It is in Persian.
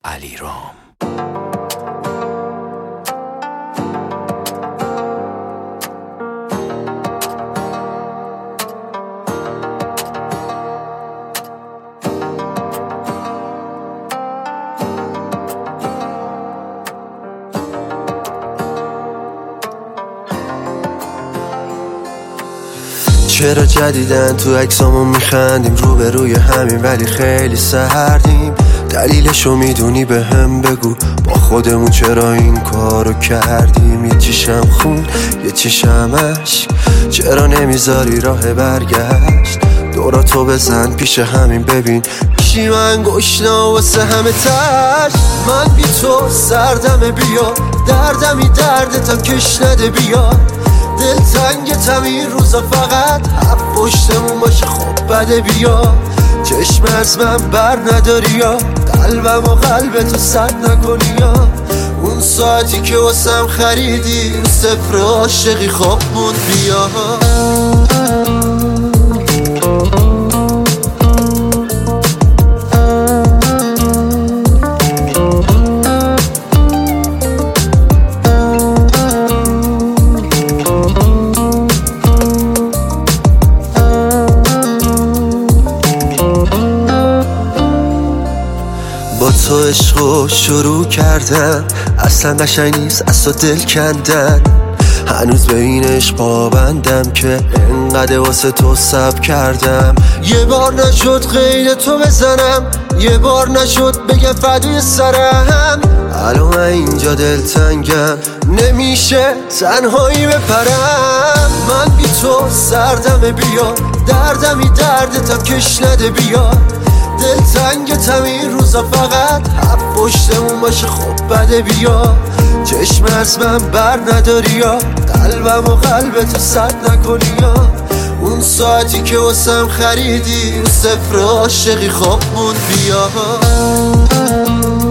علیرام. چرا جدیدن تو عکسامون میخندیم روبروی همین ولی خیلی سردیم؟ دلیلشو میدونی به هم بگو، با خودمون چرا این کارو کردیم؟ یه چیشم خون یه چیشم عشق، چرا نمیذاری راه برگشت؟ دوراتو بزن پیش همین ببین پیشی من گشنا واسه همه تش. من بی تو سردمه بیا، دردمی دردتم کش نده بیا، دلتنگتم این روزا فقط حب پشتمون باشه خب بده بیا. چشم از من بر نداری یا قلبم و قلبتو سد نکنی یا اون ساعتی که واسم خریدی رو صفر عاشقی خواب موند بیا. با تو عشقو شروع کردم، اصلا قشنگ نیست از تو دل کندن. هنوز به این عشق پابندم که انقدر واسه تو صبر کردم. یه بار نشد غیر تو بزنم، یه بار نشد بگم فدای سرم. الان اینجا دلتنگم نمیشه تنهایی بپرم. من بی تو سردمه بیا، دردمی دردتم کش نده بیا، دلتنگتم این روزا فقط حب پشتمون باشه خب بده بیا. چشم از من بر نداری یا قلبم و قلبتو سد نکنی یا اون ساعتی که واسم خریدی رو صفر عاشقی خواب موند بیا.